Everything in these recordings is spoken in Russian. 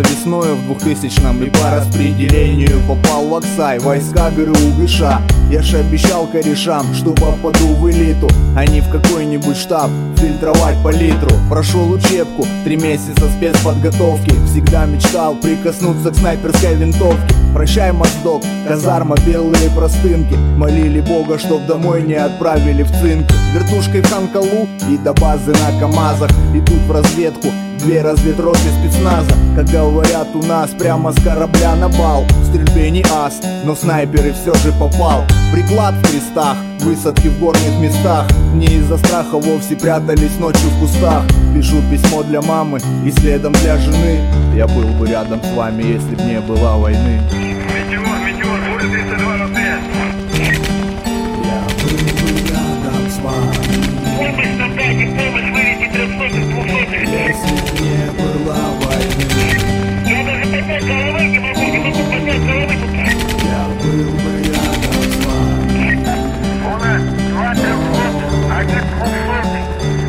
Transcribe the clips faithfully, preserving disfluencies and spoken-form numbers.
начался весною в двухтысячном, и по распределению попал в Аксай, войска ГРУ-ГШ. Я ж обещал корешам, что попаду в элиту, а не в какой-нибудь штаб фильтровать по литру. Прошел учебку, три месяца спецподготовки. Всегда мечтал прикоснуться к снайперской винтовке. Прощай, моздок, казарма, белые простынки. Молили Бога, чтоб домой не отправили в цинки. Вертушкой в Ханкалу и до базы на КамАЗах. Идут в разведку две разведроты спецназа. Как говорят у нас, прямо с корабля на бал. В стрельбе не ас, но в снайперы все же попал. Приклад в крестах, высадки в горных местах. Не из-за страха вовсе прятались ночью в кустах. Пишу письмо для мамы и следом для жены. Я был бы рядом с вами, если б не было войны. Метеор, метеор, буря тридцать два ноль пять. Я был бы рядом с вами. Помощь нам дайте, помощь, выведите трехсотых, двухсотых. Если б не было войны. Я даже поднять головы не могу, не могу поднять головы тут. Я был бы рядом с вами. У нас два трехсотых, один двухсотый.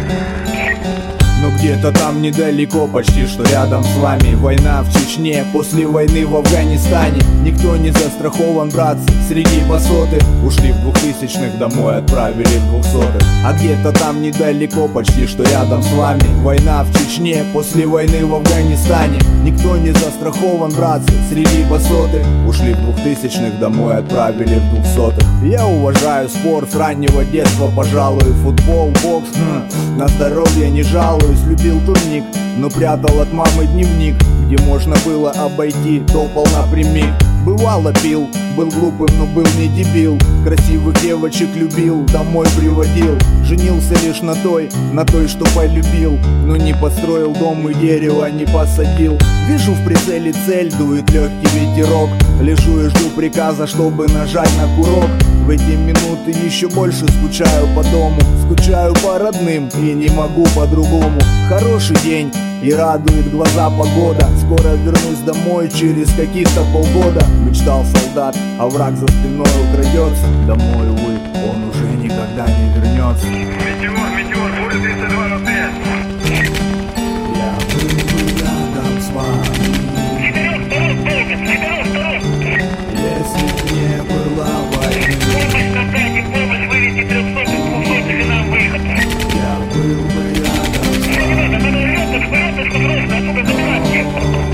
Но где-то там недалеко, почти что рядом с вами. Война в Чечне, после войны в Афганистане. Никто не застрахован, братцы, среди басоты. Ушли в двухтысячных, домой отправили в двухсотых. А где-то там недалеко, почти что рядом с вами. Война в Чечне, после войны в Афганистане. Никто не застрахован, братцы, среди басоты. Ушли в двухтысячных, домой отправили в двухсотых. Я уважаю спорт с раннего детства, пожалуй. Футбол, бокс, хм, на здоровье не жалуюсь. Любил турник, но прятал от мамы дневник, где можно было обойти, топал напрямик. Бывало пил, был глупым, но был не дебил. Красивых девочек любил, домой приводил. Женился лишь на той, на той, что полюбил. Но не построил дом и дерево не посадил. Вижу в прицеле цель, дует легкий ветерок. Лежу и жду приказа, чтобы нажать на курок. В эти минуты еще больше скучаю по дому. Скучаю по родным и не могу по-другому. Хороший день и радует глаза погода. Скоро вернусь домой через каких-то полгода. Мечтал солдат, а враг за спиной украдется. Домой, увы, он уже никогда не вернется. Метеор, метеор, буря тридцать два ноль пять. Я был бы рядом с вами. Четырех сторон толком, четырех сторон. Если б не было войны. Помощь нам дайте, помощь, выведите трехсотых, двухсотых и нам выход. Я был бы рядом с вами. Не надо, надо ленточку, ленточку срочно, отсюда забирать всех.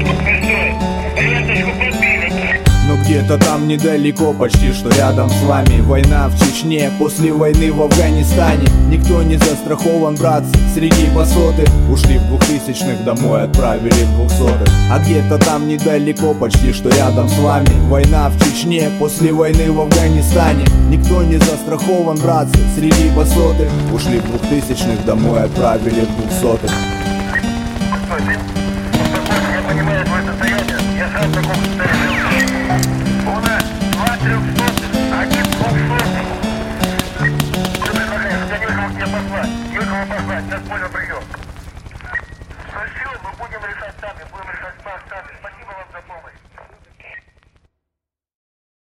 Все, ленточку подбили. Но где-то там недалеко, почти что рядом с вами. Война в Чечне, после войны в Афганистане. Никто не застрахован, братцы, среди басоты. Ушли в двухтысячных, домой отправили в двухсотых. А где-то там недалеко, почти что рядом с вами. Война в Чечне, после войны в Афганистане. Никто не застрахован, братцы, среди басоты. Ушли в двухтысячных, домой отправили в двухсотых.